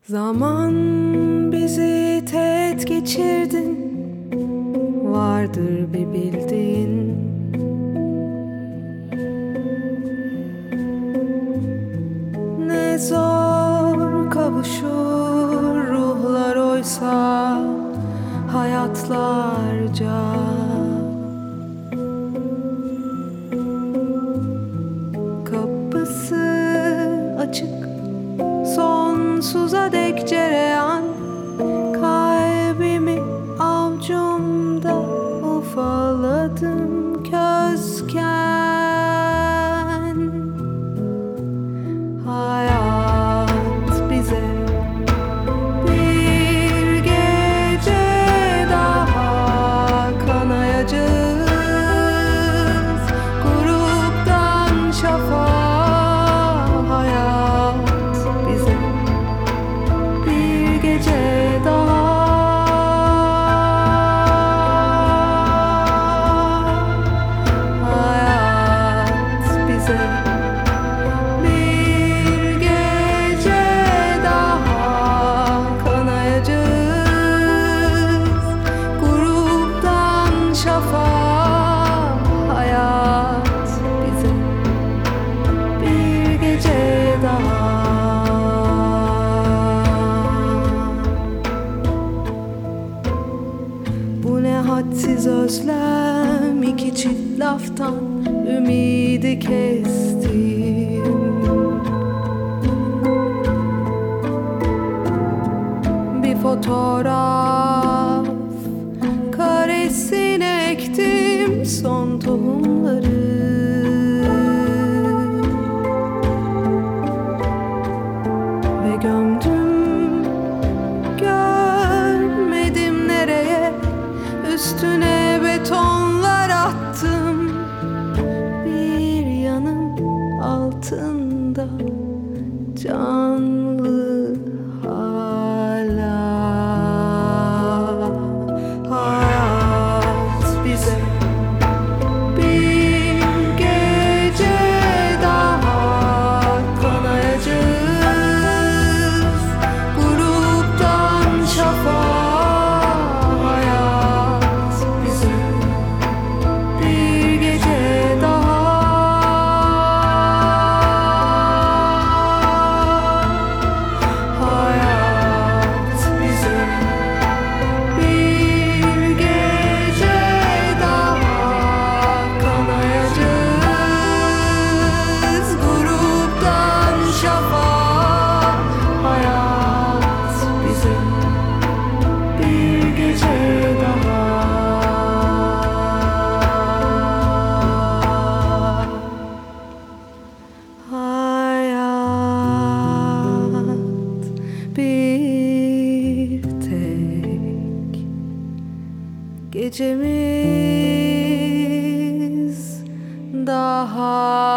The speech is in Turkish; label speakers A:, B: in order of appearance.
A: Zaman bizi teğet geçirdin, vardır bir bildiğin. Ne zor kavuşur ruhlar oysa hayatlarca. Kapısı açık, sonsuza dek cereyan. Kalbimi avcumda ufaladım közken. Hayat bize bir gece daha kanayacağız. Gruptan şafağa hayat bize bir gece daha. Hayat bize bir gece daha kanayacağız. Gruptan şafağa hayat bize bir gece daha. Bu ne hadsiz özlem, iki çift laftan ümidi kestim. Bir fotoğraf karesine ektim son tohumları. Ve gömdüm, görmedim nereye. Üstüne betonlar attım. Bir yanım altında canlı hala. Hayat bize bir gece daha kanayacağız. Gruptan şafağa hayat bize bir gece daha. Hayat bize bir gece daha kanayacağız. Gruptan şafağa hayat bize bir gece daha. Hayat bir tek gecemiz daha.